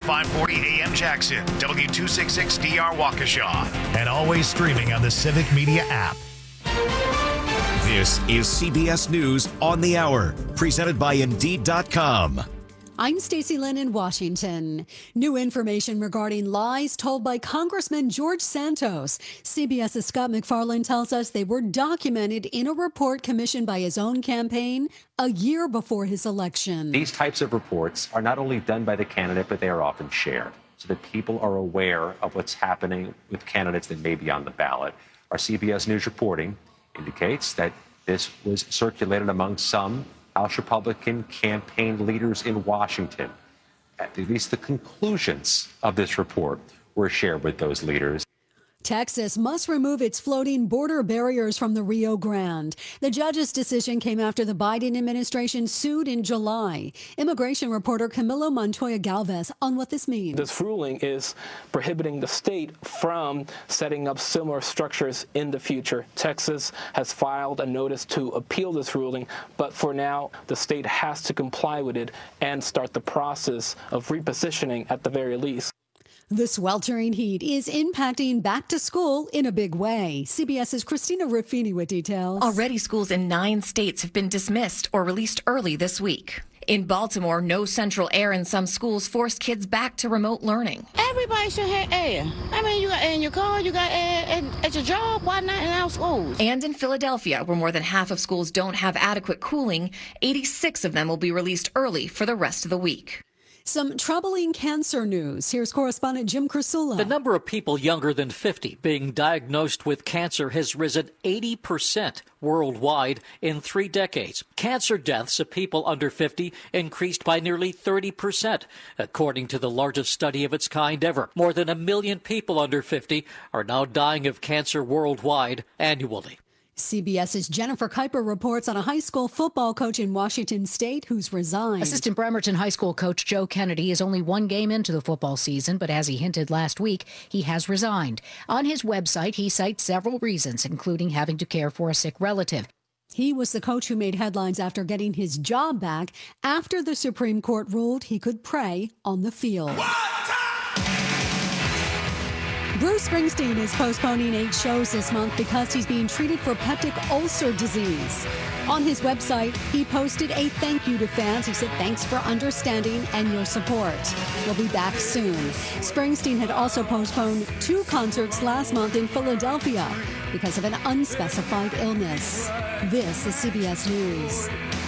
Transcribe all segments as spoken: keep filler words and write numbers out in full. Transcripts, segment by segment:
five forty A M Jackson, W two sixty-six D R Waukesha, and always streaming on the Civic Media app. This is C B S News on the Hour, presented by Indeed dot com. I'm Stacey Lynn in Washington. New information regarding lies told by Congressman George Santos. CBS's Scott MacFarlane tells us they were documented in a report commissioned by his own campaign a year before his election. These types of reports are not only done by the candidate, but they are often shared so that people are aware of what's happening with candidates that may be on the ballot. Our C B S News reporting indicates that this was circulated among some House Republican campaign leaders in Washington. At least the conclusions of this report were shared with those leaders. Texas must remove its floating border barriers from the Rio Grande. The judge's decision came after the Biden administration sued in July. Immigration reporter Camilo Montoya Galvez on what this means. This ruling is prohibiting the state from setting up similar structures in the future. Texas has filed a notice to appeal this ruling, but for now, the state has to comply with it and start the process of repositioning at the very least. The sweltering heat is impacting back to school in a big way. CBS's Christina Ruffini with details. Already, schools in nine states have been dismissed or released early this week. In Baltimore, no central air in some schools forced kids back to remote learning. Everybody should have air. I mean, you got air in your car, you got air at, at your job. Why not in our schools? And in Philadelphia, where more than half of schools don't have adequate cooling, eighty-six of them will be released early for the rest of the week. Some troubling cancer news. Here's correspondent Jim Krasula. The number of people younger than fifty being diagnosed with cancer has risen eighty percent worldwide in three decades. Cancer deaths of people under fifty increased by nearly thirty percent, according to the largest study of its kind ever. More than a million people under fifty are now dying of cancer worldwide annually. CBS's Jennifer Kuiper reports on a high school football coach in Washington State who's resigned. Assistant Bremerton High School coach Joe Kennedy is only one game into the football season, but as he hinted last week, he has resigned. On his website, he cites several reasons, including having to care for a sick relative. He was the coach who made headlines after getting his job back after the Supreme Court ruled he could pray on the field. Bruce Springsteen is postponing eight shows this month because he's being treated for peptic ulcer disease. On his website, he posted a thank you to fans. He said, thanks for understanding and your support. We'll be back soon. Springsteen had also postponed two concerts last month in Philadelphia because of an unspecified illness. This is C B S News.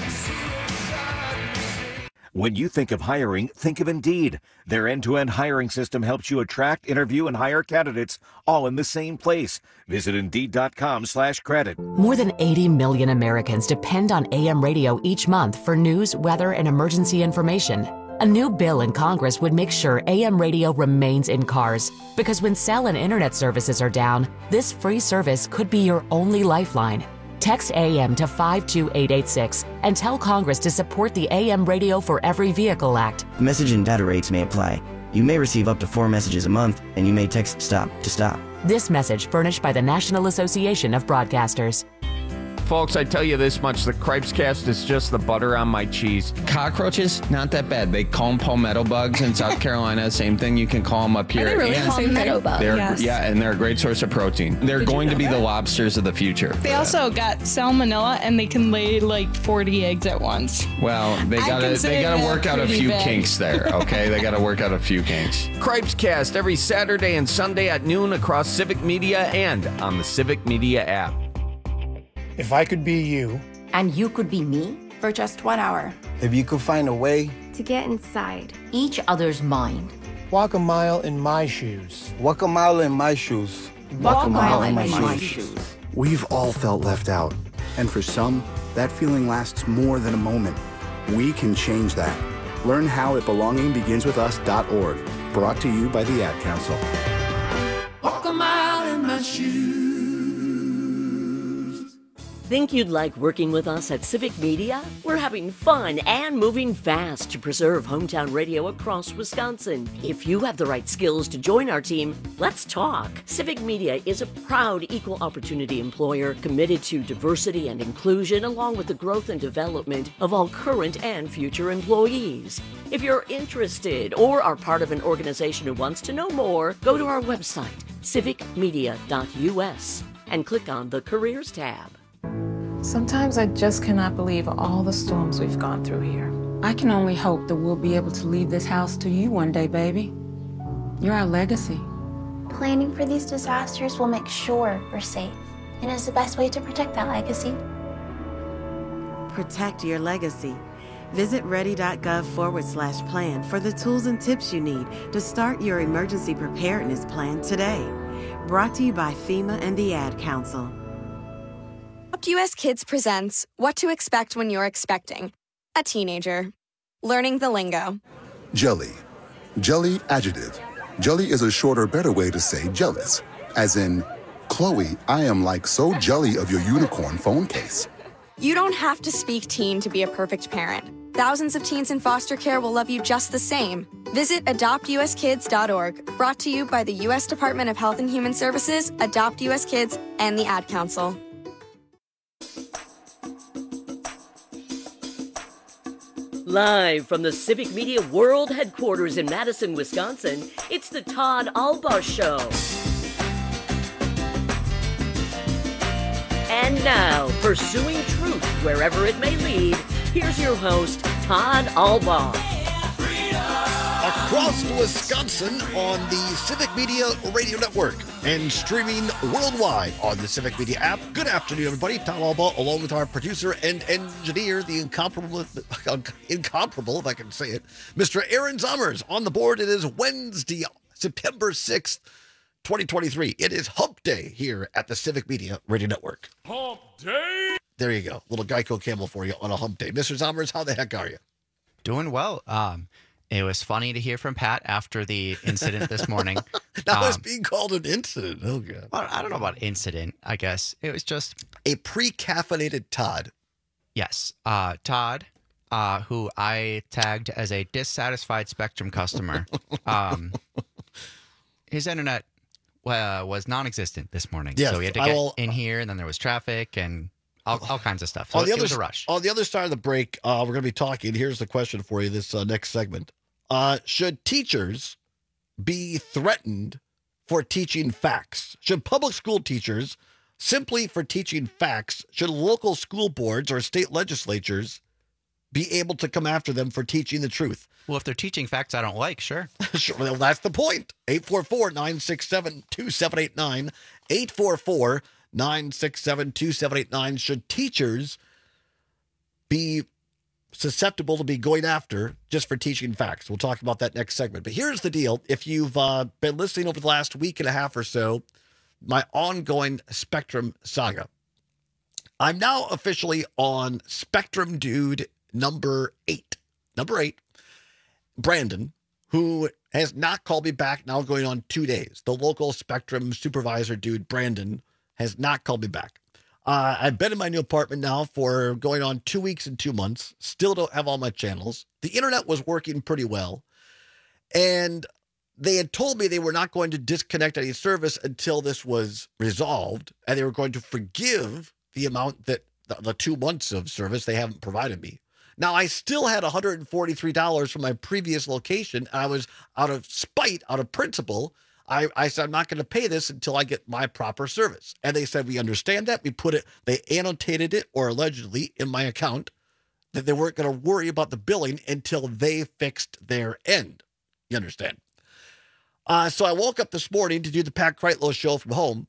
When you think of hiring, think of Indeed. Their end-to-end hiring system helps you attract, interview, and hire candidates all in the same place. Visit Indeed.com slash credit. More than eighty million Americans depend on A M radio each month for news, weather, and emergency information. A new bill in Congress would make sure A M radio remains in cars. Because when cell and internet services are down, this free service could be your only lifeline. Text A M to five two eight eight six and tell Congress to support the A M Radio for Every Vehicle Act. Message and data rates may apply. You may receive up to four messages a month, and you may text STOP to stop. This message furnished by the National Association of Broadcasters. Folks, I tell you this much, the Cripescast is just the butter on my cheese. Cockroaches, not that bad. They call them palmetto bugs in South Carolina. Same thing, you can call them up here. Are they really and palmetto bugs? Yes. Yeah, and they're a great source of protein. They're Did going to be that? the lobsters of the future. They also got salmonella, and they can lay like forty eggs at once. Well, they gotta they gotta work out a few big. kinks there, okay? They gotta work out a few kinks. Cripescast every Saturday and Sunday at noon across Civic Media and on the Civic Media app. If I could be you. And you could be me for just one hour. If you could find a way to get inside each other's mind. Walk a mile in my shoes. Walk a mile in my shoes. Walk, Walk a mile, mile in my, my shoes. shoes. We've all felt left out. And for some, that feeling lasts more than a moment. We can change that. Learn how at belonging begins with us dot org. Brought to you by the Ad Council. Walk a mile in my shoes. Think you'd like working with us at Civic Media? We're having fun and moving fast to preserve hometown radio across Wisconsin. If you have the right skills to join our team, let's talk. Civic Media is a proud equal opportunity employer committed to diversity and inclusion, along with the growth and development of all current and future employees. If you're interested or are part of an organization who wants to know more, go to our website, civic media dot u s, and click on the Careers tab. Sometimes I just cannot believe all the storms we've gone through here. I can only hope that we'll be able to leave this house to you one day, baby. You're our legacy. Planning for these disasters will make sure we're safe, and is the best way to protect that legacy. Protect your legacy. Visit ready.gov forward slash plan for the tools and tips you need to start your emergency preparedness plan today. Brought to you by FEMA and the Ad Council. U S Kids presents What to Expect When You're Expecting a Teenager. Learning the lingo. Jelly. Jelly adjective. Jelly is a shorter, better way to say jealous. As in, Chloe, I am like so jelly of your unicorn phone case. You don't have to speak teen to be a perfect parent. Thousands of teens in foster care will love you just the same. Visit adopt u s kids dot org, brought to you by the U S Department of Health and Human Services, Adopt U S Kids, and the Ad Council. Live from the Civic Media World Headquarters in Madison, Wisconsin, it's the Todd Albaugh Show. And now, pursuing truth wherever it may lead, here's your host, Todd Albaugh. Across Wisconsin on the Civic Media Radio Network and streaming worldwide on the Civic Media app. Good afternoon, everybody. Todd Albaugh, along with our producer and engineer, the incomparable, incomparable, if I can say it, Mister Aaron Zommers. On the board, it is Wednesday, September sixth, twenty twenty-three. It is Hump Day here at the Civic Media Radio Network. Hump Day! There you go. Little Geico camel for you on a Hump Day. Mister Zommers, how the heck are you? Doing well. Um, it was funny to hear from Pat after the incident this morning. That um, was being called an incident. Oh, God. Well, I don't know about incident, I guess. It was just... A pre-caffeinated Todd. Yes. Uh, Todd, uh, who I tagged as a dissatisfied Spectrum customer. um, his internet uh, was non-existent this morning. Yes, so he had to I get will, in here, and then there was traffic and all, all kinds of stuff. So on the it, other, it was a rush. On the other side of the break, uh, we're going to be talking. Here's the question for you this uh, next segment. Uh, should teachers be threatened for teaching facts? Should public school teachers, simply for teaching facts, should local school boards or state legislatures be able to come after them for teaching the truth? Well, if they're teaching facts I don't like, sure. Sure, well, that's the point. eight four four, nine six seven, two seven eight nine. eight four four, nine six seven, two seven eight nine. Should teachers be susceptible to be going after just for teaching facts? We'll talk about that next segment. But here's the deal. If you've uh, been listening over the last week and a half or so, my ongoing Spectrum saga, I'm now officially on Spectrum dude number eight. Number eight, Brandon, who has not called me back now going on two days. The local Spectrum supervisor dude, Brandon, has not called me back. Uh, I've been in my new apartment now for going on two weeks and two months. Still don't have all my channels. The internet was working pretty well. And they had told me they were not going to disconnect any service until this was resolved. And they were going to forgive the amount that the, the two months of service they haven't provided me. Now, I still had one hundred forty-three dollars from my previous location. And I was out of spite, out of principle. I, I said, I'm not going to pay this until I get my proper service. And they said, we understand that. We put it, they annotated it, or allegedly, in my account, that they weren't going to worry about the billing until they fixed their end. You understand? Uh, so I woke up this morning to do the Pat Kreitlow show from home.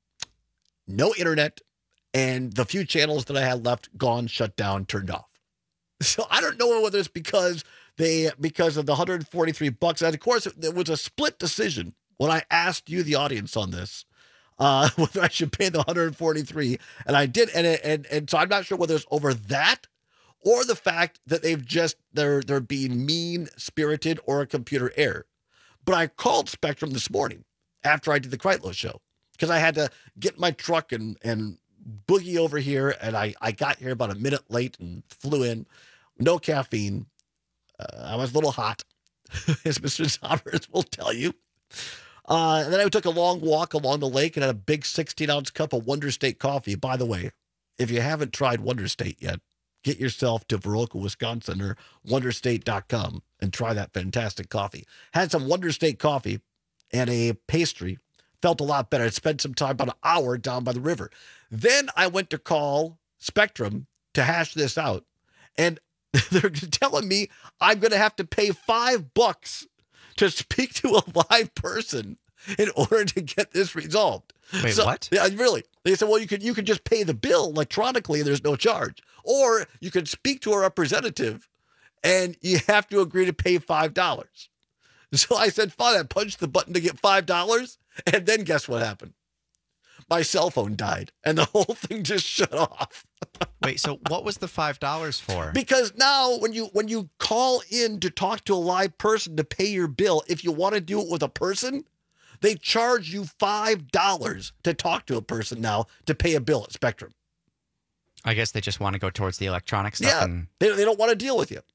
No internet, and the few channels that I had left, gone, shut down, turned off. So I don't know whether it's because they, because of the one hundred forty-three bucks. And of course, it was a split decision when I asked you, the audience, on this, uh, whether I should pay the one hundred forty-three, and I did, and and and so I'm not sure whether it's over that or the fact that they've just they're they're being mean spirited or a computer error. But I called Spectrum this morning after I did the Kreitlow show because I had to get my truck and and boogie over here, and I, I got here about a minute late and flew in. No caffeine. Uh, I was a little hot, as Mister Sommers will tell you. Uh, and then I took a long walk along the lake and had a big sixteen-ounce cup of Wonder State coffee. By the way, if you haven't tried Wonder State yet, get yourself to Viroqua, Wisconsin, or wonder state dot com and try that fantastic coffee. Had some Wonder State coffee and a pastry. Felt a lot better. I spent some time, about an hour, down by the river. Then I went to call Spectrum to hash this out. And they're telling me I'm going to have to pay five bucks to speak to a live person in order to get this resolved. Wait, so, what? Yeah, really. They said, well, you could you could just pay the bill electronically and there's no charge. Or you could speak to a representative and you have to agree to pay five dollars. So I said, fine, I punched the button to get five dollars. And then guess what happened? My cell phone died and the whole thing just shut off. Wait, so what was the five dollars for? Because now when you when you call in to talk to a live person to pay your bill, if you want to do it with a person, they charge you five dollars to talk to a person now to pay a bill at Spectrum. I guess they just want to go towards the electronic stuff. Yeah, and... they, they don't want to deal with you.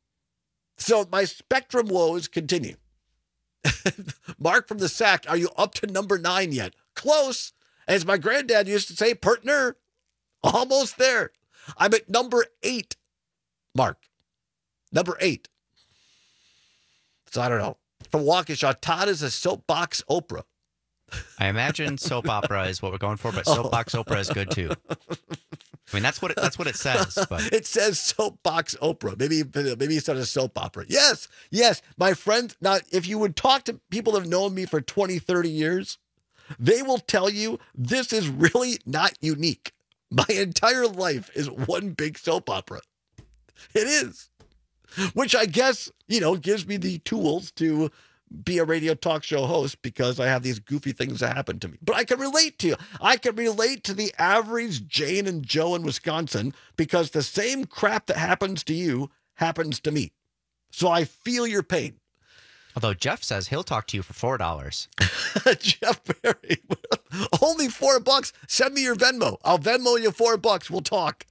So my Spectrum woes continue. Mark from the Sack, are you up to number nine yet? Close. As my granddad used to say, partner, almost there. I'm at number eight, Mark. Number eight. So I don't know. From Waukesha, Todd is a soapbox Oprah. I imagine soap opera is what we're going for, but soapbox oh. Oprah is good too. I mean, that's what it, that's what it says. But it says soapbox Oprah. Maybe maybe it's not a soap opera. Yes, yes. My friends, now, if you would talk to people that have known me for twenty, thirty years, they will tell you this is really not unique. My entire life is one big soap opera. It is. Which I guess, you know, gives me the tools to be a radio talk show host because I have these goofy things that happen to me. But I can relate to you. I can relate to the average Jane and Joe in Wisconsin because the same crap that happens to you happens to me. So I feel your pain. Although Jeff says he'll talk to you for four dollars. Jeff Perry, only four bucks. Send me your Venmo. I'll Venmo you four bucks. We'll talk.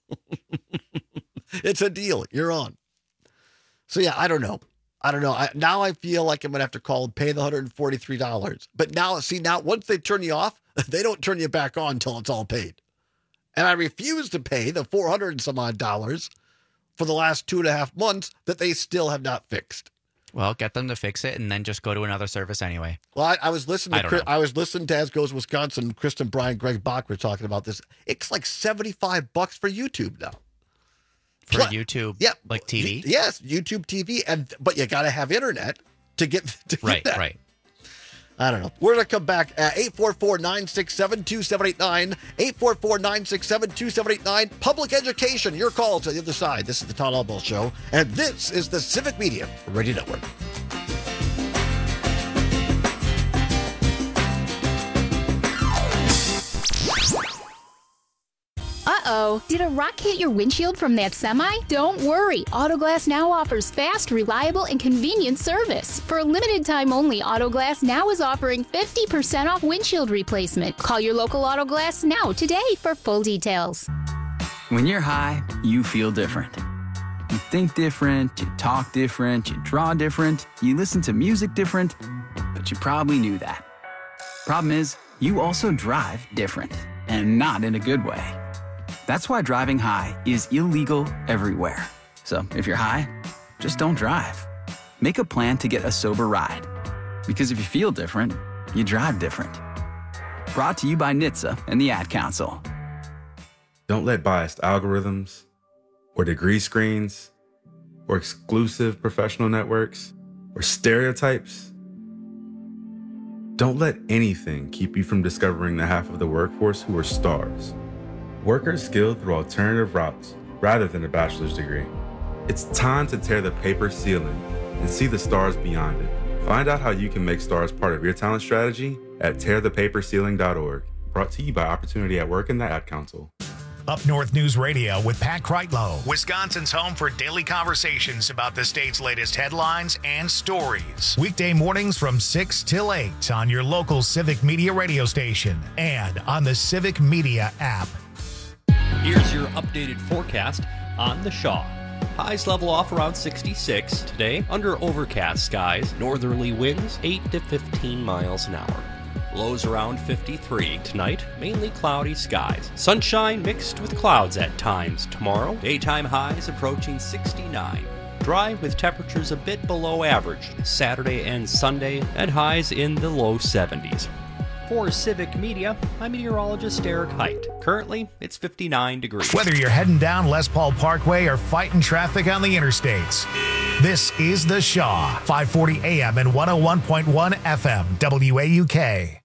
It's a deal. You're on. So yeah, I don't know. I don't know. I, now I feel like I'm going to have to call and pay the one hundred forty-three dollars. But now, see, now once they turn you off, they don't turn you back on until it's all paid. And I refuse to pay the four hundred and some odd dollars for the last two and a half months that they still have not fixed. Well, get them to fix it and then just go to another service anyway. Well, I, I was listening to I, Chris, I was listening to As Goes Wisconsin. Kristen Bryan, Greg Bach were talking about this. It's like seventy-five bucks for YouTube now. For Plus, YouTube, yeah, like T V? Yes, YouTube T V, and but you got to have internet to get to right, get that. right. I don't know. We're going to come back at eight four four, nine six seven, two seven eight nine, eight four four, nine six seven, two seven eight nine. Public education, your call to the other side. This is the Todd Albaugh Show, and this is the Civic Media Radio Network. Uh-oh, did a rock hit your windshield from that semi? Don't worry, Autoglass Now offers fast, reliable, and convenient service. For a limited time only, Autoglass Now is offering fifty percent off windshield replacement. Call your local Autoglass Now today for full details. When you're high, you feel different. You think different, you talk different, you draw different, you listen to music different, but you probably knew that. Problem is, you also drive different, and not in a good way. That's why driving high is illegal everywhere. So if you're high, just don't drive. Make a plan to get a sober ride. Because if you feel different, you drive different. Brought to you by N H T S A and the Ad Council. Don't let biased algorithms or degree screens or exclusive professional networks or stereotypes. Don't let anything keep you from discovering the half of the workforce who are stars. Workers skilled through alternative routes rather than a bachelor's degree. It's time to tear the paper ceiling and see the stars beyond it. Find out how you can make stars part of your talent strategy at tear the paper ceiling dot org. Brought to you by Opportunity at Work and the Ad Council. Up North News Radio with Pat Kreitlow, Wisconsin's home for daily conversations about the state's latest headlines and stories. Weekday mornings from six till eight on your local Civic Media radio station and on the Civic Media app. Here's your updated forecast on the Shaw. Highs level off around sixty-six today, under overcast skies, northerly winds eight to fifteen miles an hour. Lows around fifty-three tonight, mainly cloudy skies. Sunshine mixed with clouds at times tomorrow. Daytime highs approaching sixty-nine. Dry with temperatures a bit below average Saturday and Sunday, and highs in the low seventies. For Civic Media, I'm meteorologist Eric Height. Currently, it's fifty-nine degrees. Whether you're heading down Les Paul Parkway or fighting traffic on the interstates, this is The Shaw, five forty A M and one oh one point one F M, W A U K.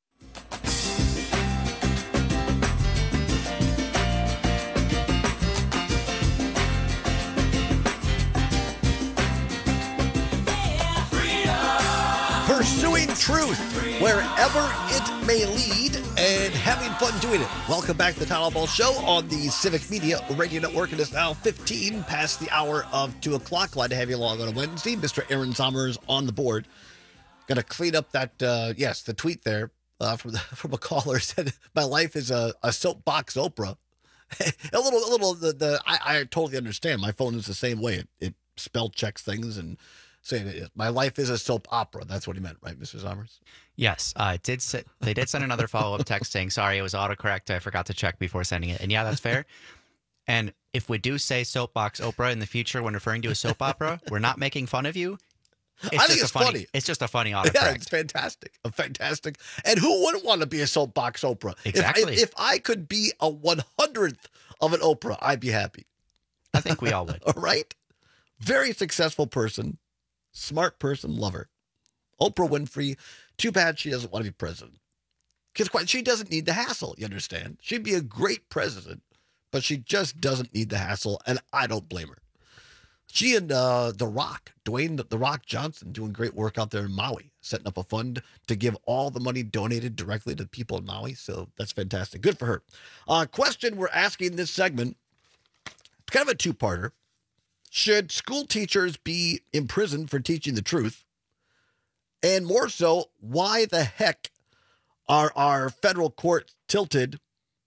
Pursuing truth wherever it may lead and having fun doing it. Welcome back to the Town Hall Ball Show on the Civic Media Radio Network. It is now fifteen past the hour of two o'clock. Glad to have you along on a Wednesday. Mister Aaron Somers on the board. Going to clean up that, uh, yes, the tweet there uh, from the, from a caller said, my life is a, a soapbox Oprah. a little, a little, the, the I, I totally understand. My phone is the same way. It, it spell checks things and saying it is. My life is a soap opera. That's what he meant, right, Mister Somers? Yes. Uh, it did say, they did send another follow-up text saying, sorry, it was autocorrect. I forgot to check before sending it. And yeah, that's fair. And if we do say soapbox Oprah in the future when referring to a soap opera, we're not making fun of you. It's I just think a it's funny, funny. It's just a funny autocorrect. Yeah, it's fantastic. A fantastic. And who wouldn't want to be a soapbox Oprah? Exactly. If, if, if I could be a one hundredth of an Oprah, I'd be happy. I think we all would. All right? Very successful person. Smart person, love her. Oprah Winfrey, too bad she doesn't want to be president. Because quite, she doesn't need the hassle, you understand? She'd be a great president, but she just doesn't need the hassle, and I don't blame her. She and uh, The Rock, Dwayne The Rock Johnson, doing great work out there in Maui, setting up a fund to give all the money donated directly to people in Maui, so that's fantastic. Good for her. Uh, question we're asking this segment, it's kind of a two-parter. Should school teachers be imprisoned for teaching the truth? And more so, why the heck are our federal courts tilted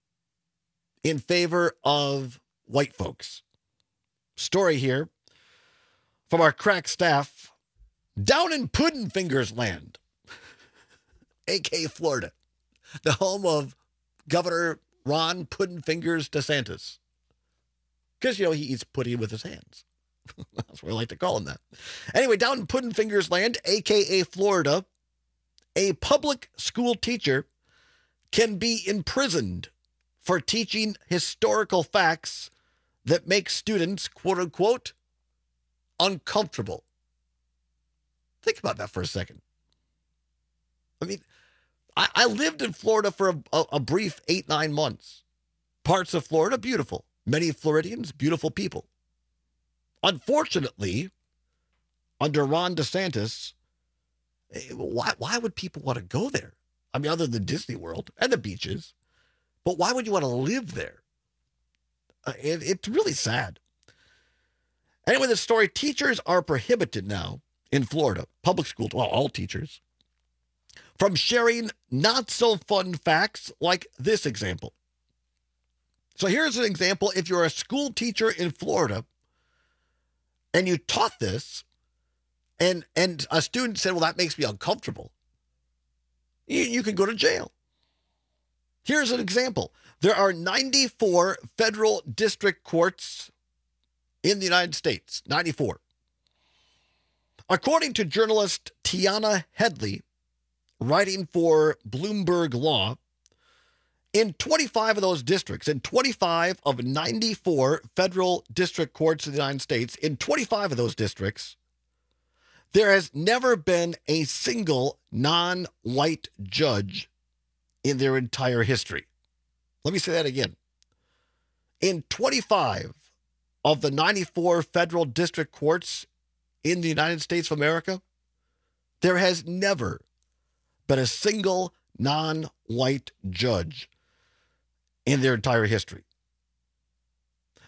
in favor of white folks? Story here from our crack staff down in Puddin' Fingers land, a k a. Florida, the home of Governor Ron Puddin' Fingers DeSantis. Because, you know, he eats pudding with his hands. That's what I like to call him that. Anyway, down in Puddin' Fingers land, a k a. Florida, a public school teacher can be imprisoned for teaching historical facts that make students, quote unquote, uncomfortable. Think about that for a second. I mean, I, I lived in Florida for a, a, a brief eight, nine months. Parts of Florida, beautiful. Many Floridians, beautiful people. Unfortunately, under Ron DeSantis, why why would people want to go there? I mean, other than Disney World and the beaches, but why would you want to live there? Uh, it, it's really sad. Anyway, the story, teachers are prohibited now in Florida, public schools, well, all teachers, from sharing not so fun facts like this example. So here's an example. If you're a school teacher in Florida, and you taught this, and and a student said, well, that makes me uncomfortable, you, you can go to jail. Here's an example. There are ninety-four federal district courts in the United States. ninety-four. According to journalist Tiana Headley, writing for Bloomberg Law, in twenty-five of those districts, in twenty-five of ninety-four federal district courts in the United States, in twenty-five of those districts, there has never been a single non-white judge in their entire history. Let me say that again. In twenty-five of the ninety-four federal district courts in the United States of America, there has never been a single non-white judge in their entire history.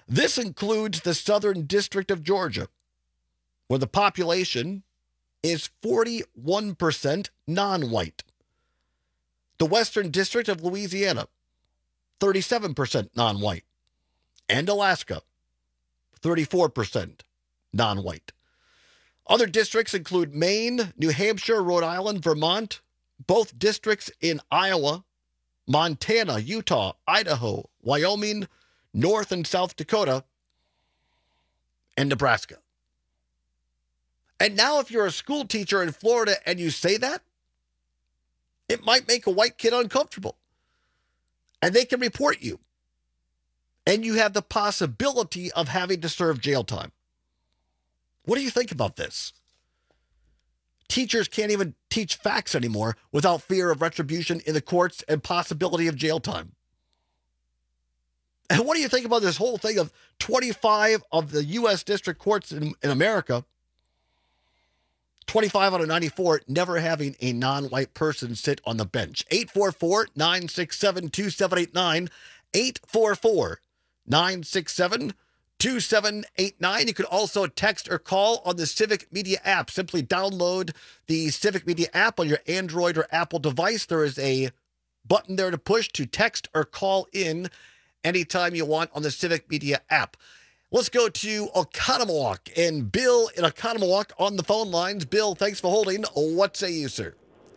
This includes the Southern District of Georgia, where the population is forty-one percent non-white. The Western District of Louisiana, thirty-seven percent non-white. And Alaska, thirty-four percent non-white. Other districts include Maine, New Hampshire, Rhode Island, Vermont, both districts in Iowa, Montana, Utah, Idaho, Wyoming, North and South Dakota, and Nebraska. And now if you're a school teacher in Florida and you say that, it might make a white kid uncomfortable. And they can report you. And you have the possibility of having to serve jail time. What do you think about this? Teachers can't even teach facts anymore without fear of retribution in the courts and possibility of jail time. And what do you think about this whole thing of twenty-five of the U S district courts in, in America, twenty-five out of ninety-four, never having a non-white person sit on the bench? eight four four, nine six seven, two seven eight nine, eight four four, nine six seven, two seven eight nine. You can also text or call on the Civic Media app. Simply download the Civic Media app on your Android or Apple device. There is a button there to push to text or call in anytime you want on the Civic Media app. Let's go to Oconomowoc and Bill in Oconomowoc on the phone lines. Bill, thanks for holding. What say you, sir?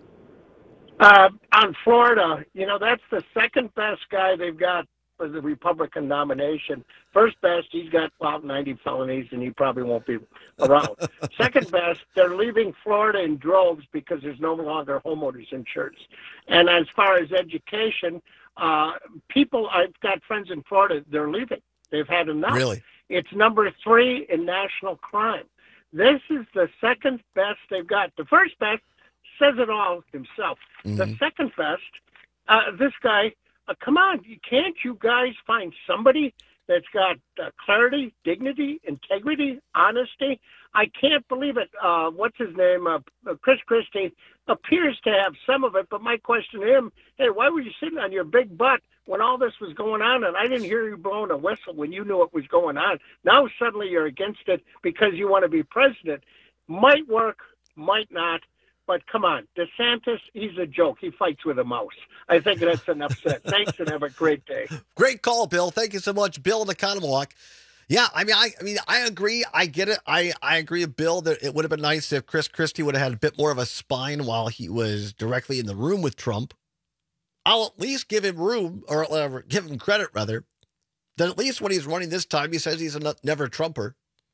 Uh, on Florida, you know, that's the second best guy they've got for the Republican nomination. First best, he's got about ninety felonies, and he probably won't be around. Second best, they're leaving Florida in droves because there's no longer homeowners insurance. And as far as education, uh, people, I've got friends in Florida, they're leaving. They've had enough. Really? It's number three in national crime. This is the second best they've got. The first best says it all himself. Mm-hmm. The second best, uh, this guy, uh, come on, can't you guys find somebody that's got uh, clarity, dignity, integrity, honesty? I can't believe it. Uh, what's his name? Uh, Chris Christie appears to have some of it, but my question to him, hey, why were you sitting on your big butt when all this was going on, and I didn't hear you blowing a whistle when you knew what was going on? Now suddenly you're against it because you want to be president. Might work, might not, but come on. DeSantis, he's a joke. He fights with a mouse. I think that's enough said. Thanks, and have a great day. Great call, Bill. Thank you so much, Bill in Oconomowoc. Yeah, I mean, I, I mean, I agree. I get it. I, I agree with Bill that it would have been nice if Chris Christie would have had a bit more of a spine while he was directly in the room with Trump. I'll at least give him room, or uh, give him credit, rather, that at least when he's running this time, he says he's a never Trumper.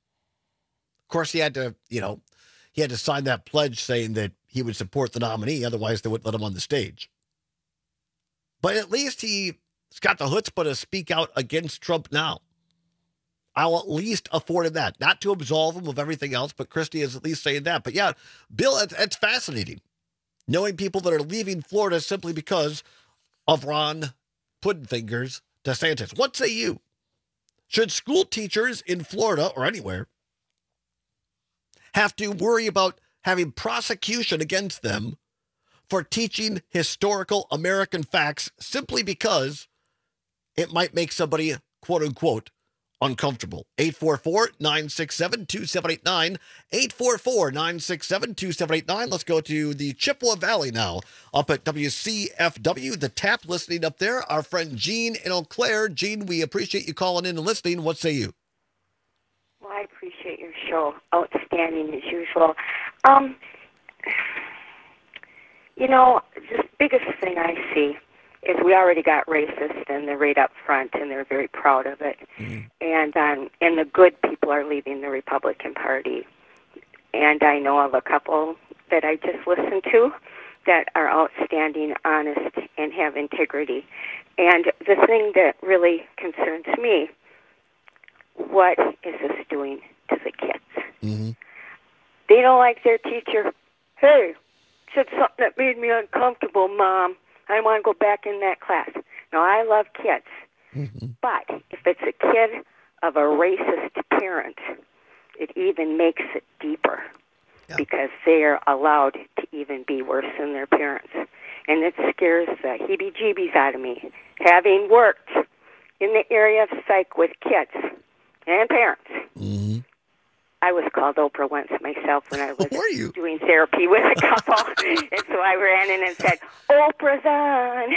Of course, he had to, you know, he had to sign that pledge saying that he would support the nominee. Otherwise, they wouldn't let him on the stage. But at least he's got the chutzpah to speak out against Trump now. I'll at least afford him that. Not to absolve him of everything else, but Christie is at least saying that. But yeah, Bill, it's, it's fascinating knowing people that are leaving Florida simply because of Ron Puddinfingers DeSantis. What say you? Should school teachers in Florida or anywhere have to worry about having prosecution against them for teaching historical American facts simply because it might make somebody, quote unquote, uncomfortable? eight four four, nine six seven, two seven eight nine, eight four four, nine six seven, two seven eight nine. Let's go to the Chippewa Valley now, up at W C F W, the tap, listening up there. Our friend Gene in Eau Claire. Gene, we appreciate you calling in and listening. What say you? Well, I appreciate your show. Outstanding as usual. Um, you know, the biggest thing I see is we already got racist, and they're right up front, and they're very proud of it. Mm-hmm. And um, and the good people are leaving the Republican Party. And I know of a couple that I just listened to that are outstanding, honest, and have integrity. And the thing that really concerns me, what is this doing to the kids? Mm-hmm. They don't like their teacher. Hey, said something that made me uncomfortable, Mom. I want to go back in that class. Now, I love kids, mm-hmm. but if it's a kid of a racist parent, it even makes it deeper yeah. because they are allowed to even be worse than their parents. And it scares the heebie-jeebies out of me. Having worked in the area of psych with kids, and parents. Mm-hmm. I was called Oprah once myself when I was Were you? doing therapy with a couple, and so I ran in and said, "Oprah's on."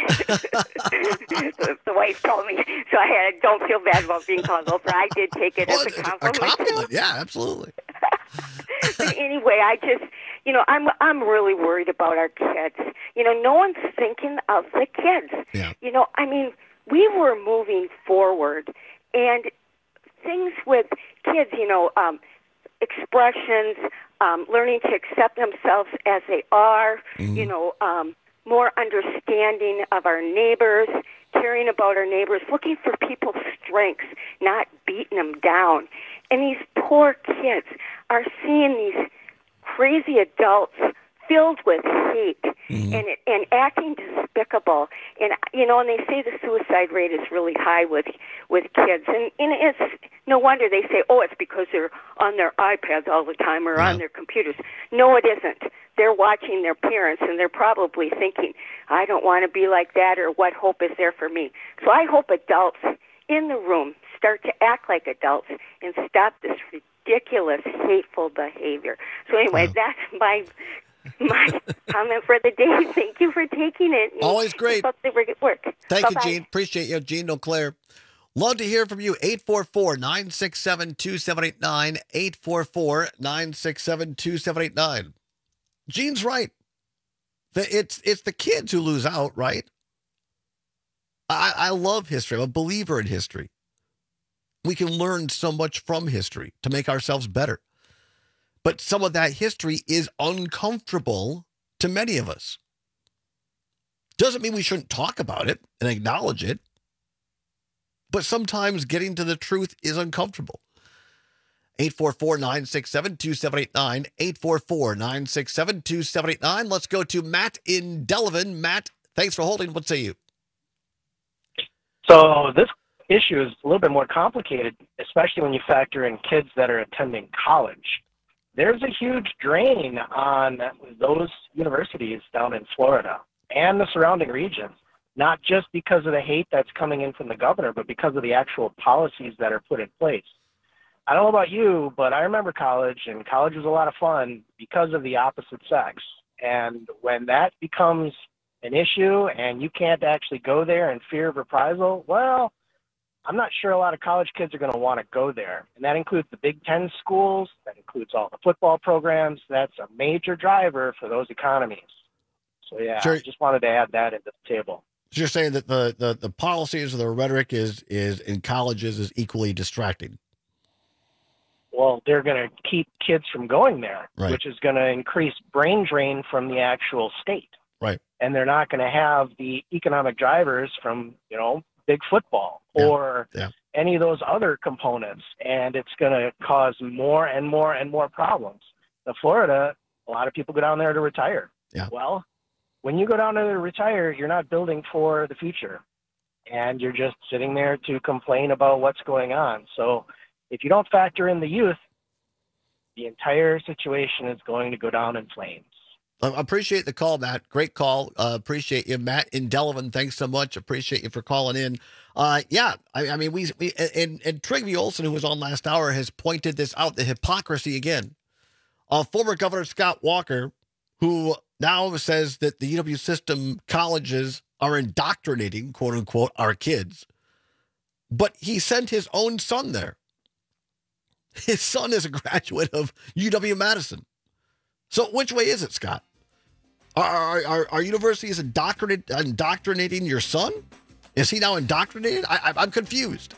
the, the wife told me, so I had don't feel bad about being called Oprah. I did take it Well, as a it's a compliment. compliment. Yeah, absolutely. But anyway, I just, you know, I'm I'm really worried about our kids. You know, no one's thinking of the kids. Yeah. You know, I mean, we were moving forward, and things with kids, you know, um, expressions, um, learning to accept themselves as they are, Mm-hmm. you know, um, more understanding of our neighbors, caring about our neighbors, looking for people's strengths, not beating them down. And these poor kids are seeing these crazy adults filled with hate Mm-hmm. and and acting despicable. And you know, and they say the suicide rate is really high with with kids, and and it's no wonder they say, oh, it's because they're on their iPads all the time or Yeah. on their computers. No, it isn't. They're watching their parents, and they're probably thinking, I don't want to be like that, or what hope is there for me? So I hope adults in the room start to act like adults and stop this ridiculous, hateful behavior. So anyway, Wow. that's my my comment for the day. Thank you for taking it. Always great. Keep up the good work. Thank Bye-bye. you, Gene. Appreciate you, Gene O'Clair. Love to hear from you. eight four four, nine six seven, two seven eight nine. eight four four, nine six seven, two seven eight nine. Gene's right. The, it's, it's the kids who lose out, right? I, I love history. I'm a believer in history. We can learn so much from history to make ourselves better. But some of that history is uncomfortable to many of us. Doesn't mean we shouldn't talk about it and acknowledge it. But sometimes getting to the truth is uncomfortable. eight four four, nine six seven, two seven eight nine. eight four four, nine six seven, two seven eight nine. Let's go to Matt in Delavan. Matt, thanks for holding. What say you? So this issue is a little bit more complicated, especially when you factor in kids that are attending college. There's a huge drain on those universities down in Florida and the surrounding regions, not just because of the hate that's coming in from the governor, but because of the actual policies that are put in place. I don't know about you, but I remember college, and college was a lot of fun because of the opposite sex. And when that becomes an issue and you can't actually go there in fear of reprisal, well, I'm not sure a lot of college kids are going to want to go there. And that includes the Big Ten schools. That includes all the football programs. That's a major driver for those economies. So, yeah, Sure. I just wanted to add that into the table. So you're saying that the, the, the policies or the rhetoric is, is in colleges is equally distracting. Well, they're going to keep kids from going there, Right. which is going to increase brain drain from the actual state. Right. And they're not going to have the economic drivers from, you know, big football Yeah. or Yeah. any of those other components. And it's going to cause more and more and more problems. Now, Florida, a lot of people go down there to retire. Yeah. Well, when you go down there to retire, you're not building for the future. And you're just sitting there to complain about what's going on. So if you don't factor in the youth, the entire situation is going to go down in flames. I appreciate the call, Matt. Great call. Uh, appreciate you, Matt in Delavan. Thanks so much. Appreciate you for calling in. Uh, yeah, I, I mean, we, we and, and Trygve Olsen, who was on last hour, has pointed this out, the hypocrisy again. Uh, former Governor Scott Walker, who now says that the U W system colleges are indoctrinating, quote unquote, our kids. But he sent his own son there. His son is a graduate of U W Madison. So which way is it, Scott? Are, are, are universities indoctrinate, indoctrinating your son? Is he now indoctrinated? I, I, I'm confused.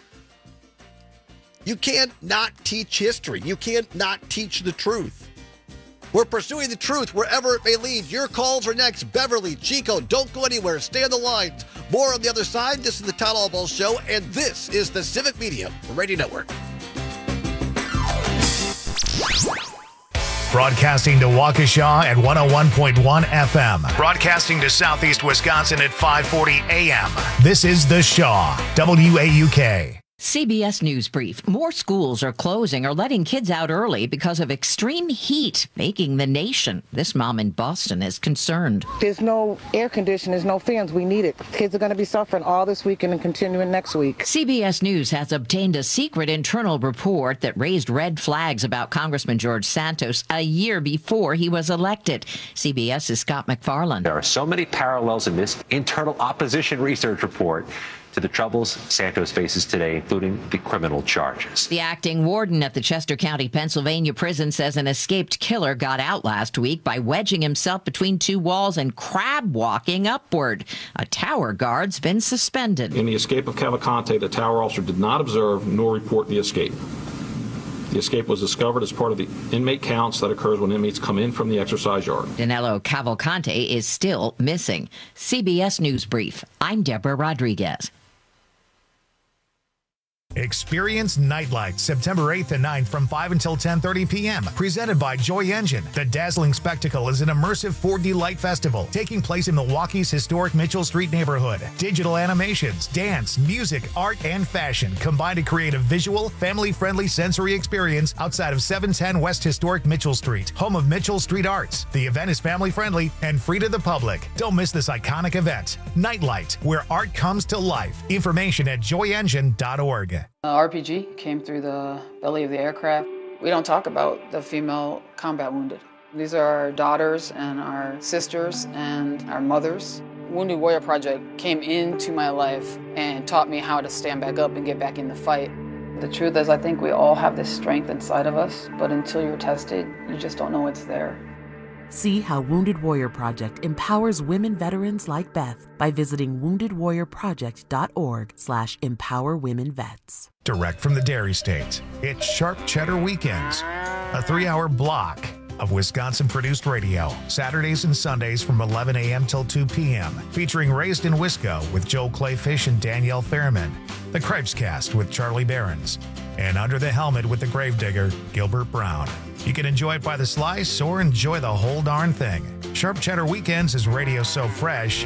You can't not teach history. You can't not teach the truth. We're pursuing the truth wherever it may lead. Your calls are next. Beverly, Chico, don't go anywhere. Stay on the lines. More on the other side. This is the Todd Allball Show, and this is the Civic Media Radio Network. Broadcasting to Waukesha at one oh one point one F M. Broadcasting to Southeast Wisconsin at five forty A M. This is The Shaw, W A U K. C B S News Brief. More schools are closing or letting kids out early because of extreme heat making the nation. This mom in Boston is concerned. There's no air conditioners, no fans. We need it. Kids are going to be suffering all this weekend and continuing next week. C B S News has obtained a secret internal report that raised red flags about Congressman George Santos a year before he was elected. CBS's Scott McFarland. There are so many parallels in this internal opposition research report to the troubles Santos faces today, including the criminal charges. The acting warden at the Chester County, Pennsylvania prison says an escaped killer got out last week by wedging himself between two walls and crab walking upward. A tower guard's been suspended. In the escape of Cavalcante, the tower officer did not observe nor report the escape. The escape was discovered as part of the inmate counts that occurs when inmates come in from the exercise yard. Danilo Cavalcante is still missing. C B S News Brief. I'm Deborah Rodriguez. Experience Nightlight September eighth and ninth from five until ten thirty p.m. Presented by Joy Engine. The dazzling spectacle is an immersive four D light festival taking place in Milwaukee's historic Mitchell Street neighborhood. Digital animations, dance, music, art, and fashion combine to create a visual, family-friendly sensory experience outside of seven ten West Historic Mitchell Street, home of Mitchell Street Arts. The event is family-friendly and free to the public. Don't miss this iconic event. Nightlight, where art comes to life. Information at joy engine dot org. Uh, R P G came through the belly of the aircraft. We don't talk about the female combat wounded. These are our daughters and our sisters and our mothers. Wounded Warrior Project came into my life and taught me how to stand back up and get back in the fight. The truth is, I think we all have this strength inside of us, but until you're tested, you just don't know it's there. See how Wounded Warrior Project empowers women veterans like Beth by visiting wounded warrior project dot org slash empower women vets. Direct from the Dairy State, it's Sharp Cheddar Weekends, a three-hour block of Wisconsin-produced radio, Saturdays and Sundays from eleven a.m. till two p.m., featuring Raised in Wisco with Joel Clayfish and Danielle Fairman, The Cripes Cast with Charlie Behrens, and Under the Helmet with the Gravedigger, Gilbert Brown. You can enjoy it by the slice or enjoy the whole darn thing. Sharp Cheddar Weekends is radio so fresh,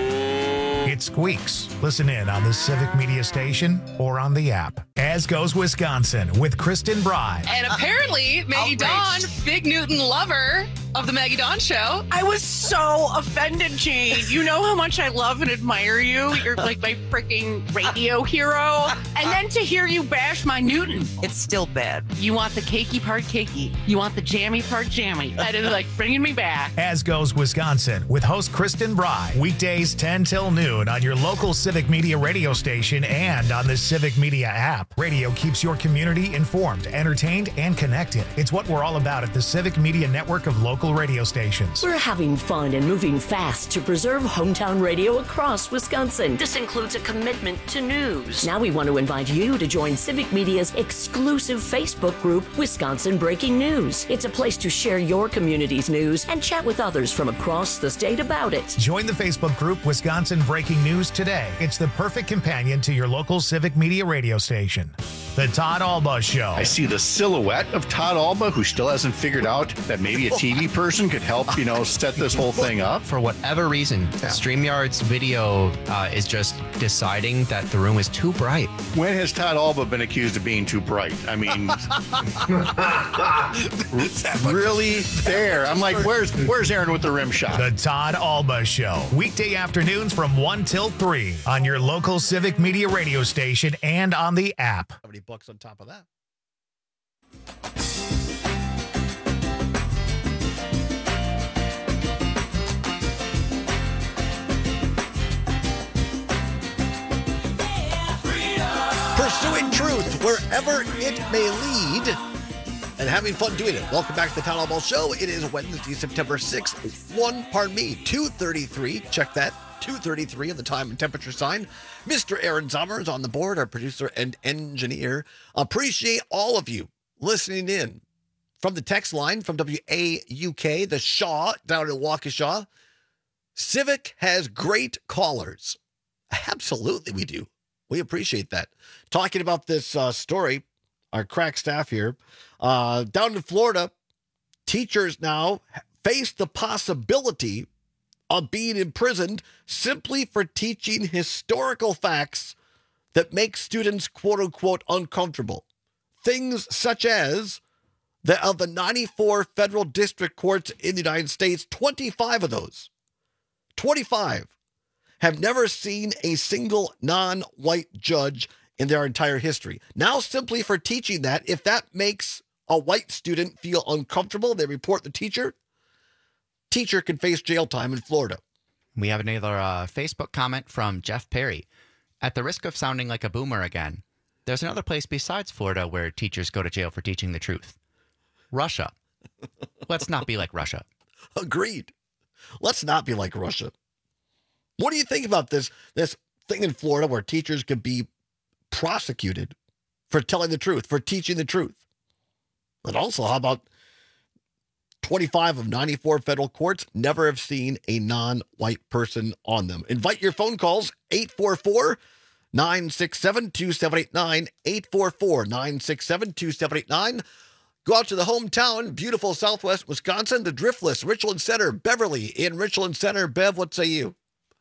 it squeaks. Listen in on the Civic Media Station or on the app. As Goes Wisconsin with Kristen Bry. And apparently, Maggie Dawn, Big Newton lover of the Maggie Dawn Show. I was so offended, Jane. You know how much I love and admire you. You're like my freaking radio hero. And then to hear you bash my Newton. It's still bad. You want the cakey part cakey. You want the jammy part jammy. That is like bringing me back. As Goes Wisconsin with host Kristen Bry. Weekdays ten till noon on your local Civic Media radio station and on the Civic Media app. Radio keeps your community informed, entertained, and connected. It's what we're all about at the Civic Media network of local radio stations. We're having fun and moving fast to preserve hometown radio across Wisconsin. This includes a commitment to news. Now we want to invite you to join Civic Media's exclusive Facebook group, Wisconsin Breaking News. It's a place to share your community's news and chat with others from across the state about it. Join the Facebook group Wisconsin Breaking News today. It's the perfect companion to your local Civic Media radio station. The Todd Alba Show. I see the silhouette of Todd Alba, who still hasn't figured out that maybe a T V person could help, you know, set this whole thing up. For whatever reason, yeah. StreamYard's video uh, is just deciding that the room is too bright. When has Todd Alba been accused of being too bright? I mean, really there. I'm like, where's where's Aaron with the rim shot? The Todd Alba Show. Weekday afternoons from one till three on your local Civic Media radio station and on the app. How many bucks on top of that? Pursuing truth wherever it may lead and having fun doing it. Welcome back to the Town Hall Ball Show. It is Wednesday, September sixth. One, pardon me, two thirty-three. Check that. two thirty-three on the time and temperature sign. Mister Aaron Sommer is on the board, our producer and engineer. Appreciate all of you listening in from the text line from W A U K, the Shaw, down in Waukesha. Civic has great callers. Absolutely, we do. We appreciate that. Talking about this uh, story, our crack staff here, uh, down in Florida, teachers now face the possibility of being imprisoned simply for teaching historical facts that make students quote-unquote uncomfortable. Things such as that of the ninety-four federal district courts in the United States, twenty-five of those, twenty-five have never seen a single non-white judge in their entire history. Now, simply for teaching that, if that makes a white student feel uncomfortable, they report the teacher, teacher can face jail time in Florida. We have another uh, Facebook comment from Jeff Perry. At the risk of sounding like a boomer again, there's another place besides Florida where teachers go to jail for teaching the truth. Russia. Let's not be like Russia. Agreed. Let's not be like Russia. What do you think about this, this thing in Florida where teachers could be prosecuted for telling the truth, for teaching the truth? And also, how about twenty-five of ninety-four federal courts never have seen a non-white person on them? Invite your phone calls, eight four four, nine six seven, two seven eight nine, eight four four, nine six seven, two seven eight nine. Go out to the hometown, beautiful Southwest Wisconsin, the Driftless, Richland Center, Beverly in Richland Center. Bev, what say you?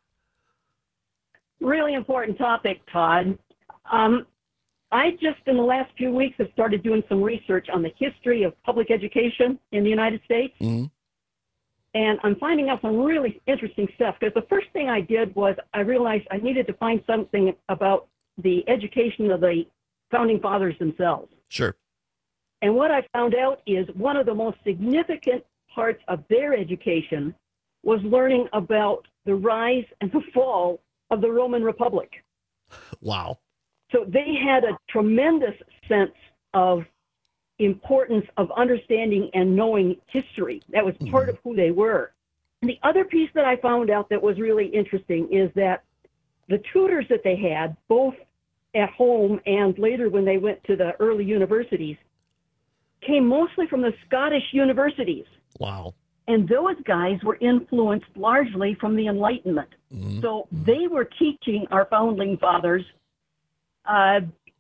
Really important topic, Todd. Um, I just, in the last few weeks, have started doing some research on the history of public education in the United States. Mm-hmm. And I'm finding out some really interesting stuff, because the first thing I did was I realized I needed to find something about the education of the Founding Fathers themselves. Sure. And what I found out is one of the most significant parts of their education was learning about the rise and the fall of the Roman Republic. Wow. So they had a tremendous sense of importance of understanding and knowing history. That was part of who they were. And the other piece that I found out that was really interesting is that the tutors that they had, both at home and later when they went to the early universities, came mostly from the Scottish universities. Wow. And those guys were influenced largely from the Enlightenment. Mm-hmm. So they were teaching our founding fathers uh,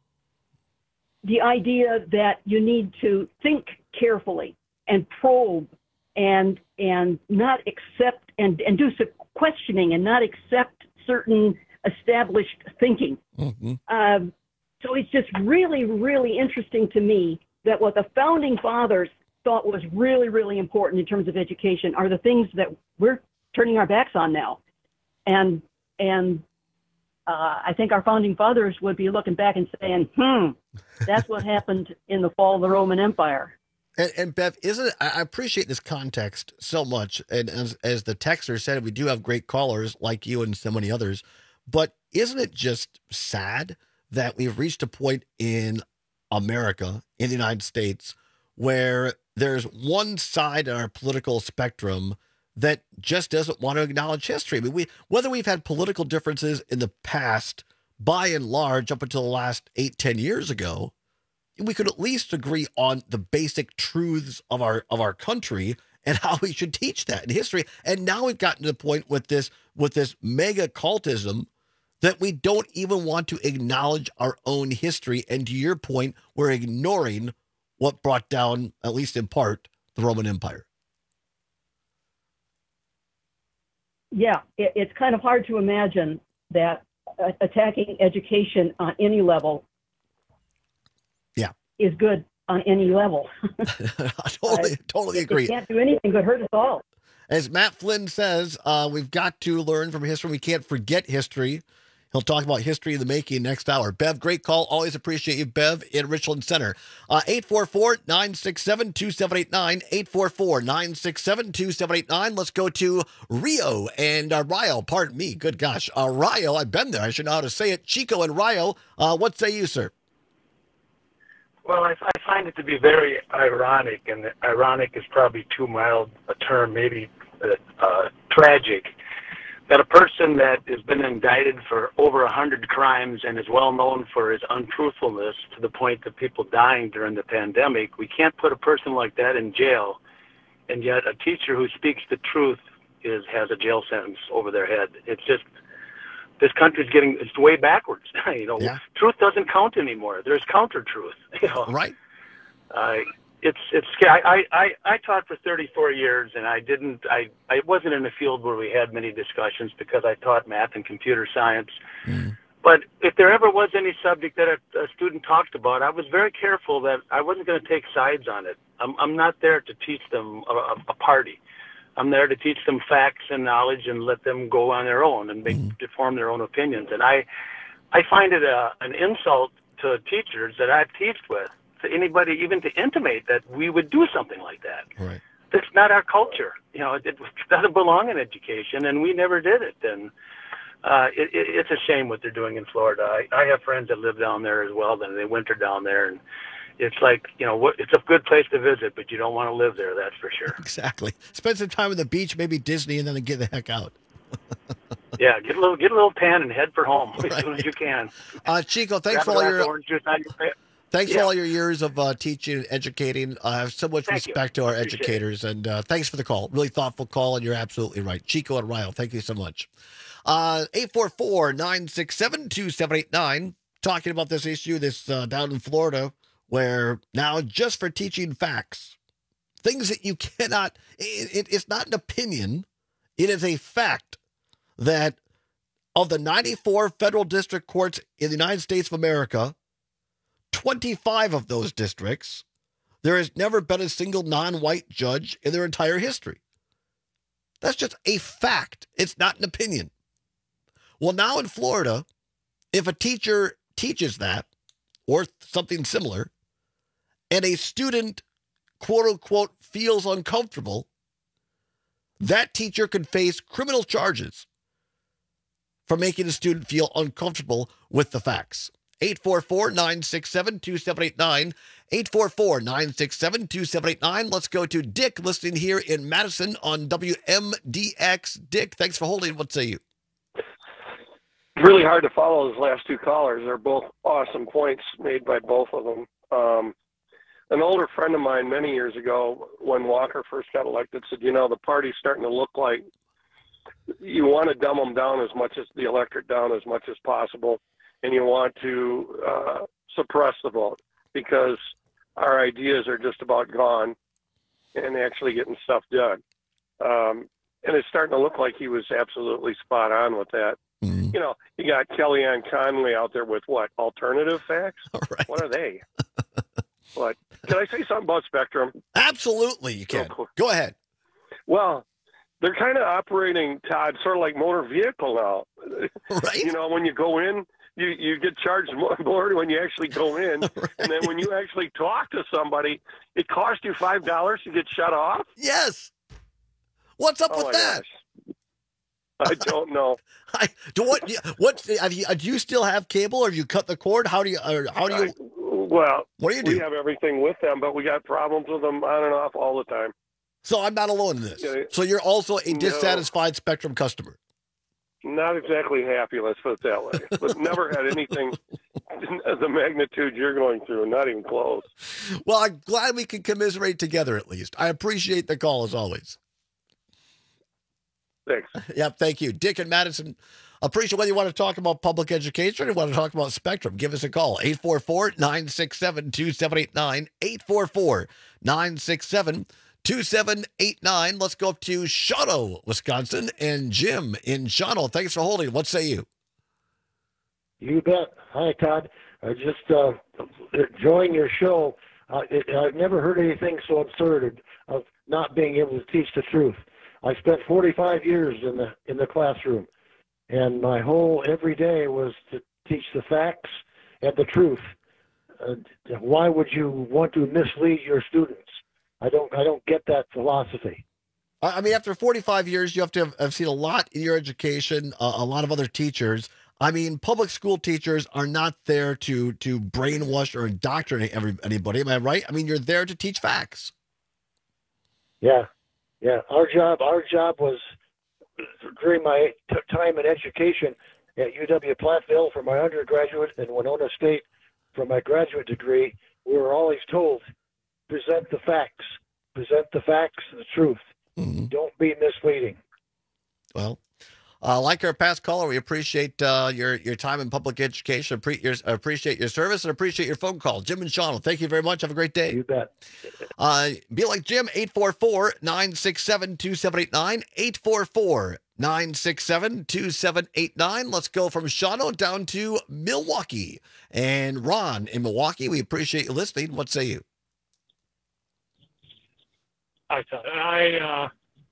the idea that you need to think carefully and probe and and not accept and, and do some questioning and not accept certain established thinking. Mm-hmm. Um, so it's just really, really interesting to me that what the Founding Fathers thought was really, really important in terms of education are the things that we're turning our backs on now. And and uh, I think our Founding Fathers would be looking back and saying, hmm, that's what happened in the fall of the Roman Empire. And, and Bev, isn't it, I appreciate this context so much. And as, as the texter said, we do have great callers like you and so many others. But isn't it just sad that we've reached a point in America, in the United States, where there's one side in our political spectrum that just doesn't want to acknowledge history? I mean, we, whether we've had political differences in the past, by and large, up until the last eight, ten years ago, we could at least agree on the basic truths of our of our country and how we should teach that in history. And now we've gotten to the point with this with this mega cultism that we don't even want to acknowledge our own history. And to your point, we're ignoring what brought down, at least in part, the Roman Empire. Yeah, it, it's kind of hard to imagine that uh, attacking education on any level yeah. is good on any level. I totally, totally it, agree. It can't do anything but hurt us all. As Matt Flynn says, uh, we've got to learn from history. We can't forget history. He'll talk about history in the making next hour. Bev, great call. Always appreciate you, Bev, in Richland Center. Uh, eight four four, nine six seven, two seven eight nine, eight four four, nine six seven, two seven eight nine. Let's go to Rio and uh, Rio. Pardon me. Good gosh. Uh, Rio, I've been there. I should know how to say it. Chico and Rio, uh, what say you, sir? Well, I, I find it to be very ironic, and ironic is probably too mild a term, maybe uh, uh, tragic, that a person that has been indicted for over a hundred crimes and is well known for his untruthfulness to the point of people dying during the pandemic, we can't put a person like that in jail, and yet a teacher who speaks the truth is has a jail sentence over their head. It's just, this country's getting, it's way backwards. you know, yeah. Truth doesn't count anymore. There's counter-truth. You know? Right. Uh, it's it's scary. I, I, I taught for thirty-four years, and I didn't. I, I wasn't in a field where we had many discussions because I taught math and computer science. Mm. But if there ever was any subject that a, a student talked about, I was very careful that I wasn't going to take sides on it. I'm, I'm not there to teach them a, a party. I'm there to teach them facts and knowledge and let them go on their own and make, mm. to form their own opinions. And I, I find it a, an insult to teachers that I've teached with, to anybody even to intimate that we would do something like that. Right. That's not our culture. You know, it, it doesn't belong in education, and we never did it. And uh, it, it, it's a shame what they're doing in Florida. I, I have friends that live down there as well, and they winter down there, and it's like, you know, what, it's a good place to visit, but you don't want to live there, that's for sure. Exactly. Spend some time on the beach, maybe Disney, and then get the heck out. Yeah, get a little get a little tan and head for home right. as soon as you can. Uh, Chico, thanks Grab for all your orange juice out of your face. Thanks yeah. for all your years of uh, teaching and educating. I have so much Thank respect you. to our Appreciate educators, and uh, thanks for the call. Really thoughtful call, and you're absolutely right. Chico and Ryle, thank you so much. Uh, eight four four, nine six seven, two seven eight nine, talking about this issue this uh, down in Florida, where now just for teaching facts, things that you cannot, it, it, it's not an opinion, it is a fact that of the ninety-four federal district courts in the United States of America, twenty-five of those districts, there has never been a single non-white judge in their entire history. That's just a fact. It's not an opinion. Well, now in Florida, if a teacher teaches that or something similar, and a student, quote unquote, feels uncomfortable, that teacher can face criminal charges for making a student feel uncomfortable with the facts. eight four four, nine six seven, two seven eight nine. eight four four, nine six seven, two seven eight nine. Let's go to Dick listening here in Madison on W M D X. Dick, thanks for holding. What say you? Really hard to follow those last two callers. They're both awesome points made by both of them. Um, an older friend of mine many years ago, when Walker first got elected, said, you know, the party's starting to look like you want to dumb them down as much as the electorate down as much as possible. And you want to uh, suppress the vote because our ideas are just about gone and actually getting stuff done. Um, and it's starting to look like he was absolutely spot on with that. Mm-hmm. You know, you got Kellyanne Conway out there with what? Alternative facts? Right. What are they? But can I say something about Spectrum? Absolutely, you can. Go ahead. Well, they're kind of operating, Todd, sort of like motor vehicle now. Right. You know, when you go in, you, you get charged more when you actually go in. Right. And then when you actually talk to somebody, it costs you five dollars to get shut off? Yes. What's up oh with that? Gosh. I don't know. I do what? What have you? Do you still have cable, or have you cut the cord? How do you? Or how do you? I, well, what do you do? We have everything with them, but we got problems with them on and off all the time. So I'm not alone in this. Yeah, so you're also a dissatisfied no, Spectrum customer. Not exactly happy, let's put it that way. But never had anything the magnitude you're going through, not even close. Well, I'm glad we can commiserate together at least. I appreciate the call as always. Thanks. Yep, thank you. Dick and Madison, appreciate whether you want to talk about public education or you want to talk about Spectrum. Give us a call, eight four four, nine six seven, two seven eight nine, eight four four, nine six seven, two seven eight nine. Let's go up to Shawano, Wisconsin, and Jim in Shawano. Thanks for holding. What say you? You bet. Hi, Todd. I just uh, enjoying your show. Uh, it, I've never heard anything so absurd of not being able to teach the truth. I spent forty-five years in the in the classroom, and my whole every day was to teach the facts and the truth. Uh, why would you want to mislead your students? I don't I don't get that philosophy. I mean, after forty-five years, you have to have, have seen a lot in your education, uh, a lot of other teachers. I mean, public school teachers are not there to to brainwash or indoctrinate every, anybody. Am I right? I mean, you're there to teach facts. Yeah. Yeah, our job, our job was during my t- time in education at U W Platteville for my undergraduate and Winona State for my graduate degree. We were always told, present the facts, present the facts, the truth. Mm-hmm. Don't be misleading. Well, uh, like our past caller, we appreciate uh, your your time in public education. Appre- your, appreciate your service and appreciate your phone call, Jim and Shawano. Thank you very much. Have a great day. You bet. Uh, be like Jim, eight four four, nine six seven, two seven eight nine, eight four four, nine six seven, two seven eight nine. Let's go from Shawano down to Milwaukee. And Ron in Milwaukee, we appreciate you listening. What say you? I, I, uh,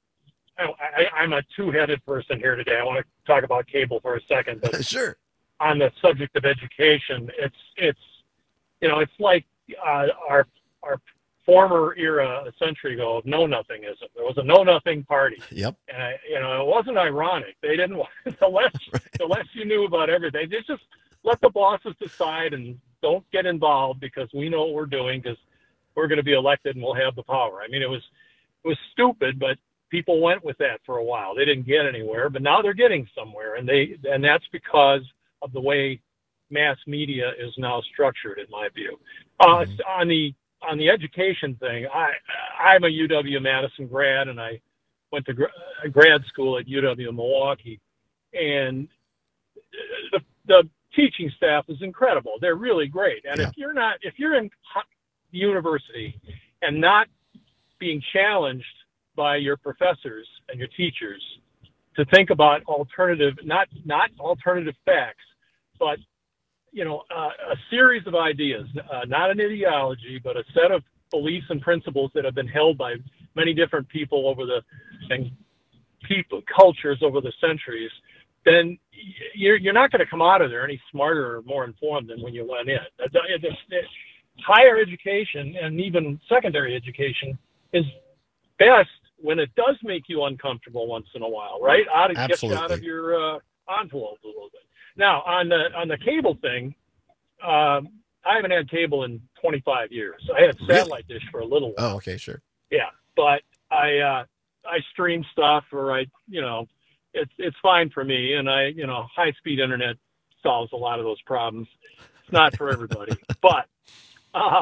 I, I'm a two-headed person here today. I want to talk about cable for a second. But sure. On the subject of education, it's, it's you know, it's like uh, our our former era a century ago of know-nothingism. There was a know-nothing party. Yep. And, I, you know, it wasn't ironic. They didn't want, the less, right. the less you knew about everything, they just let the bosses decide and don't get involved because we know what we're doing because we're going to be elected and we'll have the power. I mean, it was, it was stupid, but people went with that for a while. They didn't get anywhere, but now they're getting somewhere. And they, and that's because of the way mass media is now structured, in my view. Uh, mm-hmm. On the, on the education thing, I, I'm a U W-Madison grad, and I went to gra- grad school at U W-Milwaukee. And the, the teaching staff is incredible. They're really great. And yeah. if you're not, if you're in university and not being challenged by your professors and your teachers to think about alternative, not, not alternative facts, but you know, uh, a series of ideas, uh, not an ideology, but a set of beliefs and principles that have been held by many different people over the and people cultures over the centuries, then you're, you're not going to come out of there any smarter or more informed than when you went in. It's, it's, it's, higher education and even secondary education is best when it does make you uncomfortable once in a while, right? Out of, get you out of your uh, envelope a little bit. Now, on the on the cable thing, um, I haven't had cable in twenty-five years. I had satellite really? dish for a little while. Oh, okay, sure. Yeah, but I uh, I stream stuff, or I, you know, it's it's fine for me. And I, you know, high speed internet solves a lot of those problems. It's not for everybody, but uh,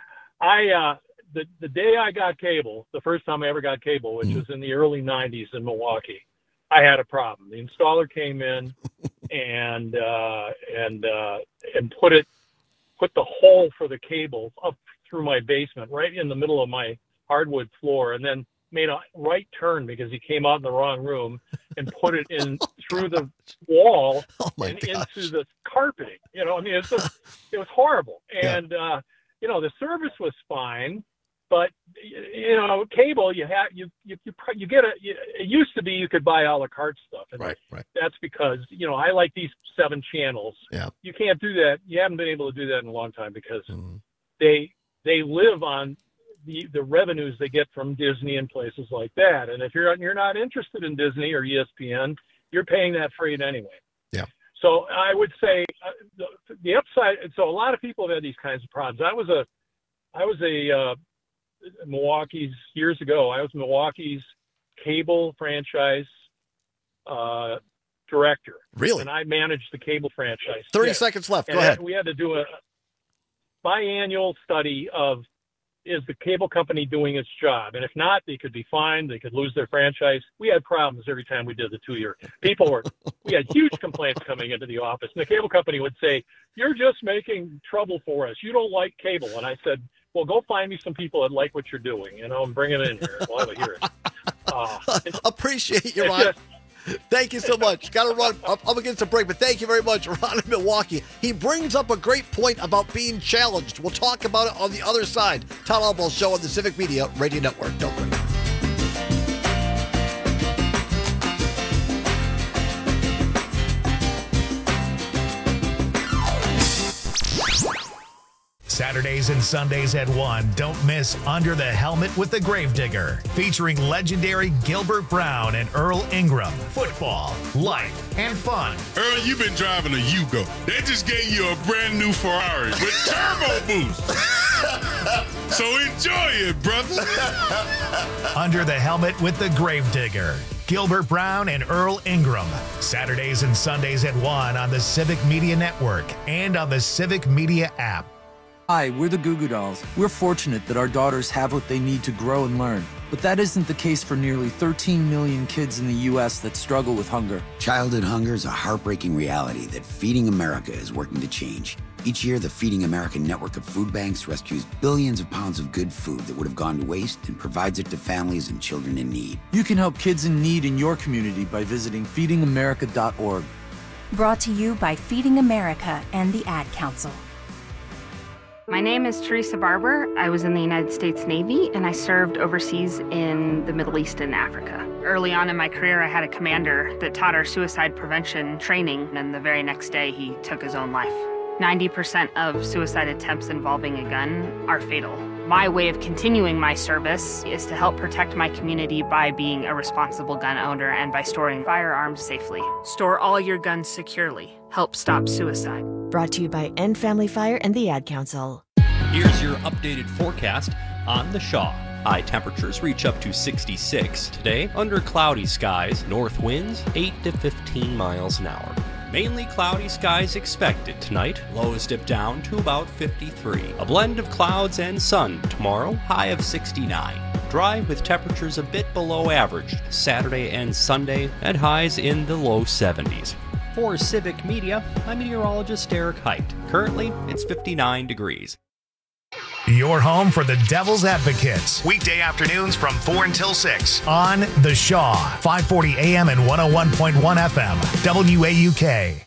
I uh, the the day I got cable, the first time I ever got cable, which mm. was in the early nineties in Milwaukee, I had a problem. The installer came in and uh, and uh, and put it put the hole for the cable up through my basement, right in the middle of my hardwood floor, and then made a right turn because he came out in the wrong room and put it in through the wall oh and gosh. into the carpeting. You know, I mean, it's just, it was horrible. And yeah. uh, you know, the service was fine. But, you know, cable, you have you you you, you get a. You, it used to be you could buy a la carte stuff, and right, right. that's because you know I like these seven channels. Yeah. You can't do that. You haven't been able to do that in a long time because mm-hmm. they they live on the the revenues they get from Disney and places like that. And if you're you're not interested in Disney or E S P N, you're paying that freight anyway. Yeah. So I would say uh, the, the upside. So a lot of people have had these kinds of problems. I was a I was a uh, Milwaukee's years ago. I was Milwaukee's cable franchise uh, director. Really? And I managed the cable franchise. Thirty yeah. seconds left. And Go ahead. We had to do a biannual study of is the cable company doing its job, and if not, they could be fined. They could lose their franchise. We had problems every time we did the two-year. People were. We had huge complaints coming into the office, and the cable company would say, "You're just making trouble for us. You don't like cable." And I said, well, go find me some people that like what you're doing, you know, and bring it in here. We'll have a hearing. Uh, Appreciate you, Ron. Just, thank you so much. Got to run up, up against a break, but thank you very much, Ron in Milwaukee. He brings up a great point about being challenged. We'll talk about it on the other side. Todd Albaugh Show on the Civic Media Radio Network. Don't worry. Saturdays and Sundays at one, don't miss Under the Helmet with the Gravedigger, featuring legendary Gilbert Brown and Earl Ingram. Football, life, and fun. Earl, you've been driving a Yugo. They just gave you a brand new Ferrari with turbo boost. So enjoy it, brother. Under the Helmet with the Gravedigger. Gilbert Brown and Earl Ingram. Saturdays and Sundays at one on the Civic Media Network and on the Civic Media app. Hi, we're the Goo Goo Dolls. We're fortunate that our daughters have what they need to grow and learn. But that isn't the case for nearly thirteen million kids in the U S that struggle with hunger. Childhood hunger is a heartbreaking reality that Feeding America is working to change. Each year, the Feeding America network of food banks rescues billions of pounds of good food that would have gone to waste and provides it to families and children in need. You can help kids in need in your community by visiting feeding america dot org. Brought to you by Feeding America and the Ad Council. My name is Teresa Barber. I was in the United States Navy, and I served overseas in the Middle East and Africa. Early on in my career, I had a commander that taught our suicide prevention training, and the very next day, he took his own life. ninety percent of suicide attempts involving a gun are fatal. My way of continuing my service is to help protect my community by being a responsible gun owner and by storing firearms safely. Store all your guns securely. Help stop suicide. Brought to you by End Family Fire and the Ad Council. Here's your updated forecast on the Shaw. High temperatures reach up to sixty-six today under cloudy skies, north winds eight to fifteen miles an hour. Mainly cloudy skies expected tonight. Lows dip down to about fifty-three. A blend of clouds and sun tomorrow, high of sixty-nine. Dry with temperatures a bit below average Saturday and Sunday and highs in the low seventies. For Civic Media, I'm meteorologist Eric Height. Currently, it's fifty-nine degrees. Your home for the Devil's Advocates. Weekday afternoons from four until six on The Shaw, five forty A M and one oh one point one F M, W A U K.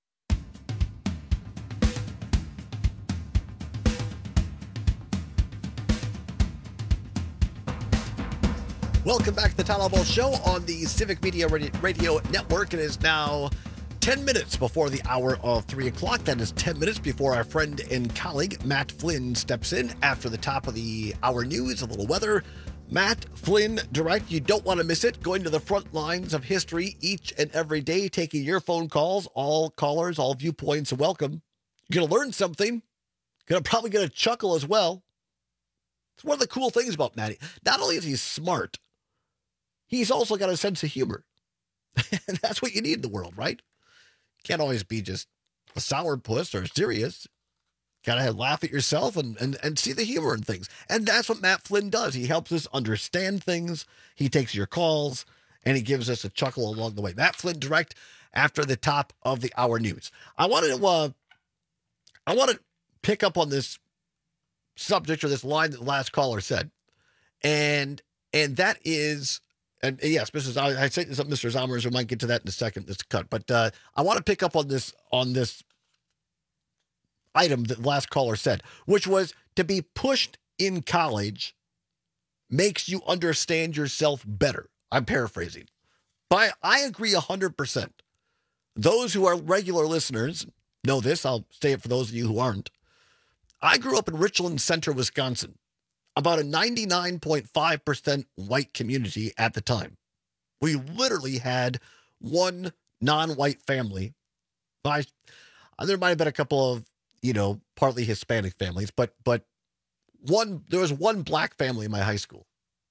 Welcome back to the Todd Albo Show on the Civic Media Radio Network. It is now ten minutes before the hour of three o'clock. That is ten minutes before our friend and colleague Matt Flynn steps in after the top of the hour news, a little weather. Matt Flynn Direct, you don't want to miss it. Going to the front lines of history each and every day, taking your phone calls, all callers, all viewpoints, welcome. You're going to learn something. Going to probably get a chuckle as well. It's one of the cool things about Matty. Not only is he smart, he's also got a sense of humor. And that's what you need in the world, right? Can't always be just a sourpuss or serious. Gotta laugh at yourself and, and, and see the humor in things. And that's what Matt Flynn does. He helps us understand things. He takes your calls and he gives us a chuckle along the way. Matt Flynn Direct after the top of the hour news. I wanted to, uh, I want to pick up on this subject or this line that the last caller said. And, and that is, and yes, Missus I, I say this up, Mister Zommers, we might get to that in a second, this cut. But uh, I want to pick up on this on this item that the last caller said, which was to be pushed in college makes you understand yourself better. I'm paraphrasing. But I, I agree one hundred percent. Those who are regular listeners know this. I'll say it for those of you who aren't. I grew up in Richland Center, Wisconsin. About a ninety-nine point five percent white community at the time. We literally had one non-white family. I, there might have been a couple of, you know, partly Hispanic families, but but one there was one black family in my high school.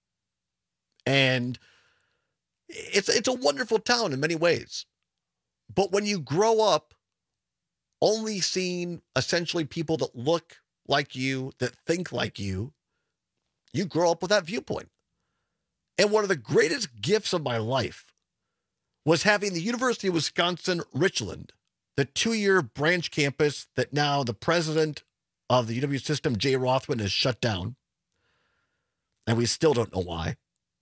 And it's it's a wonderful town in many ways. But when you grow up only seeing essentially people that look like you, that think like you, you grow up with that viewpoint. And one of the greatest gifts of my life was having the University of Wisconsin Richland, the two-year branch campus that now the president of the U W system, Jay Rothman, has shut down. And we still don't know why.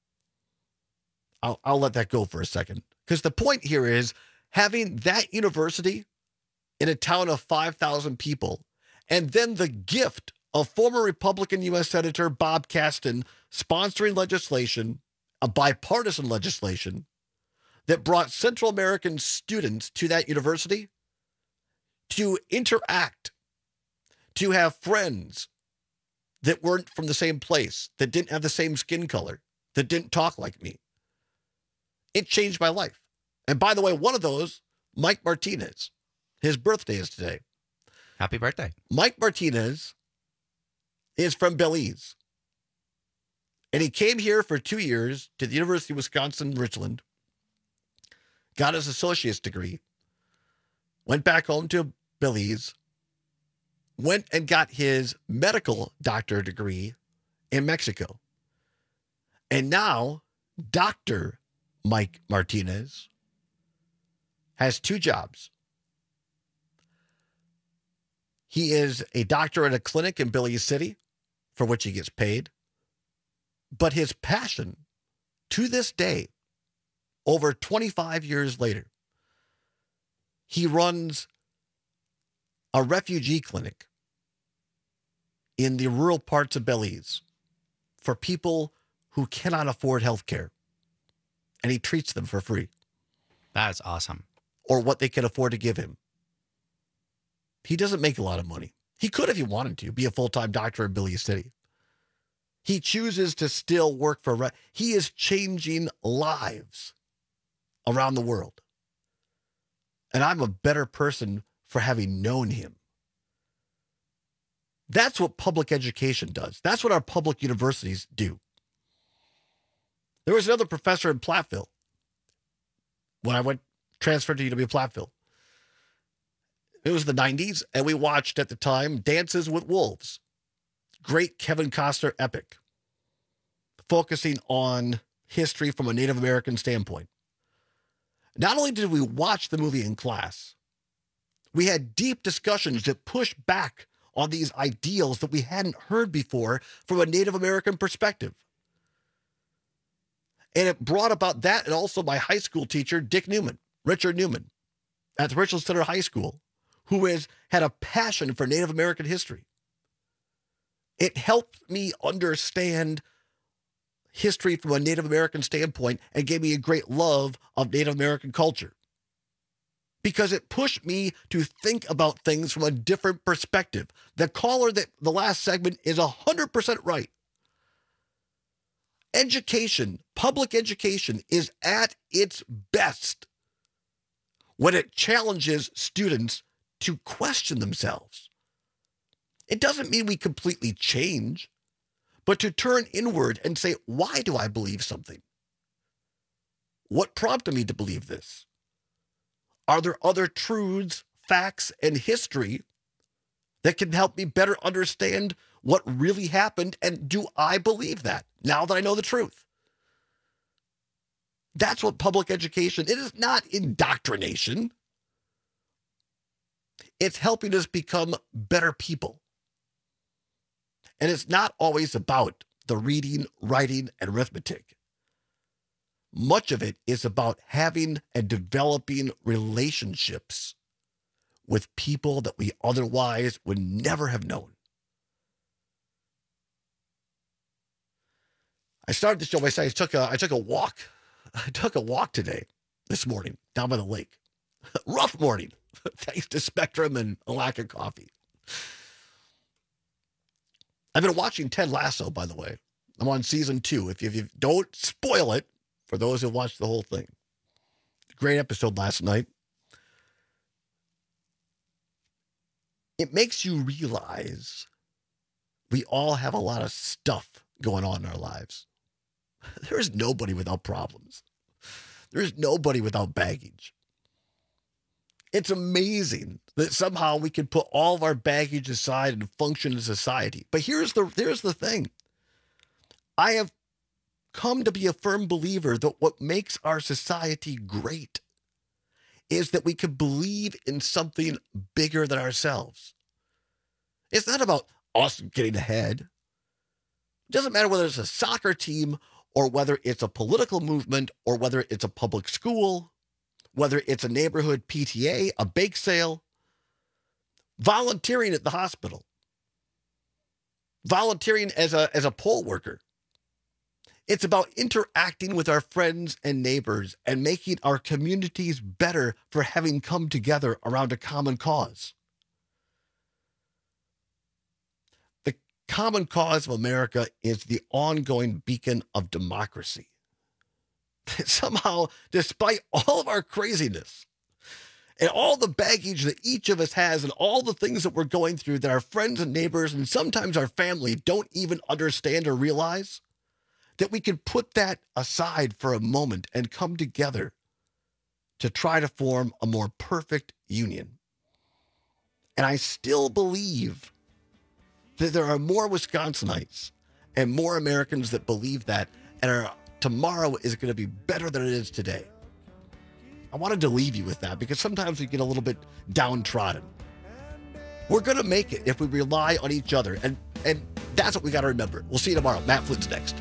I'll, I'll let that go for a second. Because the point here is having that university in a town of five thousand people, and then the gift of former Republican U S Senator Bob Caston sponsoring legislation, a bipartisan legislation, that brought Central American students to that university to interact, to have friends that weren't from the same place, that didn't have the same skin color, that didn't talk like me. It changed my life. And by the way, one of those, Mike Martinez, his birthday is today. Happy birthday. Mike Martinez is from Belize. And he came here for two years to the University of Wisconsin, Richland, got his associate's degree, went back home to Belize, went and got his medical doctor degree in Mexico. And now, Doctor Mike Martinez has two jobs. He is a doctor at a clinic in Belize City, for which he gets paid. But his passion, to this day, over twenty-five years later, he runs a refugee clinic in the rural parts of Belize for people who cannot afford health care. And he treats them for free. That is awesome. Or what they can afford to give him. He doesn't make a lot of money. He could, if he wanted to, be a full-time doctor in Belize City. He chooses to still work for... Re- he is changing lives around the world. And I'm a better person for having known him. That's what public education does. That's what our public universities do. There was another professor in Platteville when I went transferred to U W Platteville. It was the nineties, and we watched at the time Dances with Wolves. Great Kevin Costner epic, focusing on history from a Native American standpoint. Not only did we watch the movie in class, we had deep discussions that pushed back on these ideals that we hadn't heard before from a Native American perspective. And it brought about that, and also my high school teacher, Dick Newman, Richard Newman, at the Richland Center High School, who has had a passion for Native American history. It helped me understand history from a Native American standpoint and gave me a great love of Native American culture, because it pushed me to think about things from a different perspective. The caller that the last segment is one hundred percent right. Education, public education, is at its best when it challenges students to question themselves. It doesn't mean we completely change, but to turn inward and say, why do I believe something? What prompted me to believe this? Are there other truths, facts, and history that can help me better understand what really happened? And do I believe that now that I know the truth? That's what public education, it is not indoctrination. It's helping us become better people. And it's not always about the reading, writing, and arithmetic. Much of it is about having and developing relationships with people that we otherwise would never have known. I started the show by saying I took a, I took a walk. I took a walk today, this morning, down by the lake. Rough morning, thanks to Spectrum and a lack of coffee. I've been watching Ted Lasso, by the way. I'm on season two. If you, if you don't spoil it for those who watched the whole thing. Great episode last night. It makes you realize we all have a lot of stuff going on in our lives. There is nobody without problems. There is nobody without baggage. It's amazing that somehow we can put all of our baggage aside and function in society. But here's the here's the thing. I have come to be a firm believer that what makes our society great is that we can believe in something bigger than ourselves. It's not about us getting ahead. It doesn't matter whether it's a soccer team or whether it's a political movement or whether it's a public school, whether it's a neighborhood P T A, a bake sale, volunteering at the hospital, volunteering as a, as a poll worker. It's about interacting with our friends and neighbors and making our communities better for having come together around a common cause. The common cause of America is the ongoing beacon of democracy. Somehow, despite all of our craziness and all the baggage that each of us has and all the things that we're going through that our friends and neighbors and sometimes our family don't even understand or realize, that we can put that aside for a moment and come together to try to form a more perfect union. And I still believe that there are more Wisconsinites and more Americans that believe that, and are, tomorrow is going to be better than it is today. I wanted to leave you with that because sometimes we get a little bit downtrodden. We're going to make it if we rely on each other. And, and that's what we got to remember. We'll see you tomorrow. Matt Flynn's next.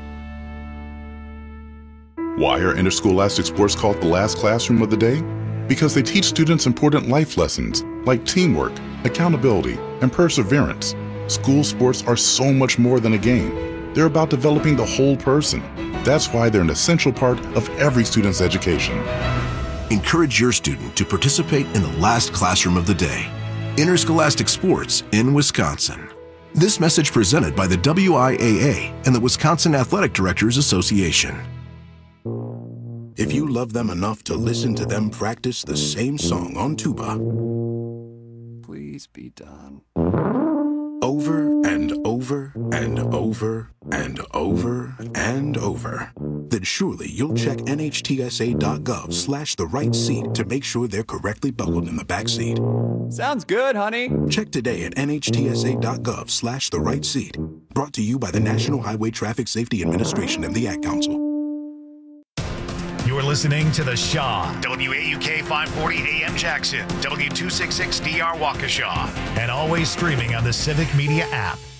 Why are interscholastic sports called the last classroom of the day? Because they teach students important life lessons like teamwork, accountability, and perseverance. School sports are so much more than a game. They're about developing the whole person. That's why they're an essential part of every student's education. Encourage your student to participate in the last classroom of the day. Interscholastic sports in Wisconsin. This message presented by the W I A A and the Wisconsin Athletic Directors Association. If you love them enough to listen to them practice the same song on tuba, please be done. Over and over and over and over and over, then surely you'll check N H T S A dot gov slash the right seat to make sure they're correctly buckled in the back seat. Sounds good, honey. Check today at N H T S A dot gov slash the right seat. Brought to you by the National Highway Traffic Safety Administration and the Ad Council. You're listening to The Shaw, W A U K five forty A M Jackson, W two sixty-six D R Waukesha, and always streaming on the Civic Media app.